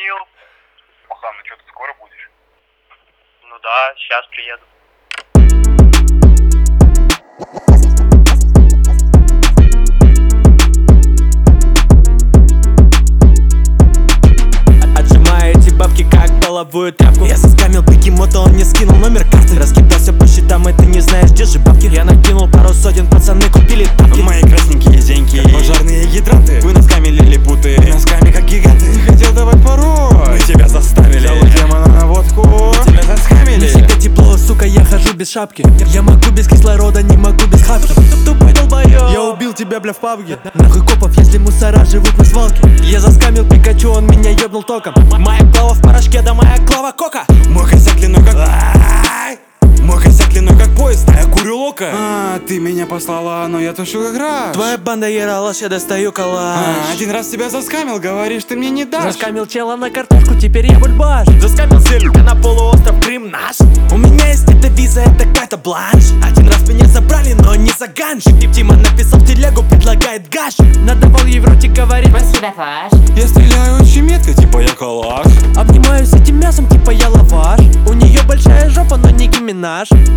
звонил. Махан, ну что, ты скоро будешь? Ну да, сейчас приеду. Отжимаю эти бабки как половую тряпку. Я соскамил бегемота, он не скинул номер карты. Раскидался по счетам, и ты не знаешь, где же бабки. Я накинул пару сотен, пацаны купили тапки. Мои красненькие деньги, как пожарные гидранты. Вы носками лилипуты, носками как гиганты. Ты хотел давать пароль, мы тебя заставили. Взял у демона на водку, тебя заскамили. Мне всегда тепло, сука, я хожу без шапки. Я могу без кислорода, не могу без хапки. Тупой долбоёб, я убил тебя, бля, в пабге. Нахуй копов, если мусора живут на свалке. Я заскамил Пикачу, он меня ёбнул током. Моя клава в порошке, да моя клава кока. Мой косяк длиной как... Мой косяк длиной как поезд, а я курю лока. Ты меня послала, но я тушу как раз. Твоя банда ералаш, я достаю калаш. Один раз тебя заскамил, говоришь, ты мне не дашь. Заскамил чела на картошку, теперь я бульбаш. Заскамил селюка на полуостров Крым наш. У меня есть эта виза, это какая-то бланш. Один раз меня забрали, но не за ганж. Тима написал в телегу, предлагает гаш. Надавал ей в ротик, говорит: спасибо, Фаш. Я стреляю очень метко, типа я калаш. обнимаюсь этим мясом, типа я лаваш. У нее большая жопа, но не Минаж.